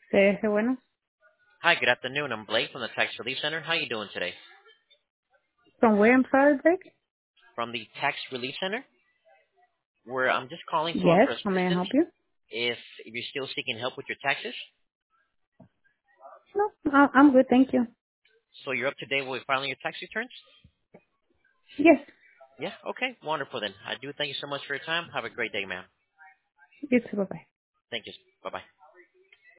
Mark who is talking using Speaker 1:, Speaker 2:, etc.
Speaker 1: Bueno.
Speaker 2: Hi, good afternoon. I'm Blake from the Tax Relief Center. How you doing today?
Speaker 1: From where I'm sorry, Blake?
Speaker 2: From the Tax Relief Center, where I'm just calling to
Speaker 1: Yes,
Speaker 2: offer
Speaker 1: how may I
Speaker 2: assistance
Speaker 1: help you?
Speaker 2: if you're still seeking help with your taxes.
Speaker 1: No, I'm good, thank you.
Speaker 2: So you're up to date with filing your tax returns?
Speaker 1: Yes,
Speaker 2: Yeah, okay, wonderful then. I do thank you so much for your time. Have a great day, ma'am.
Speaker 1: you too, bye-bye.
Speaker 2: Thank you. Bye-bye.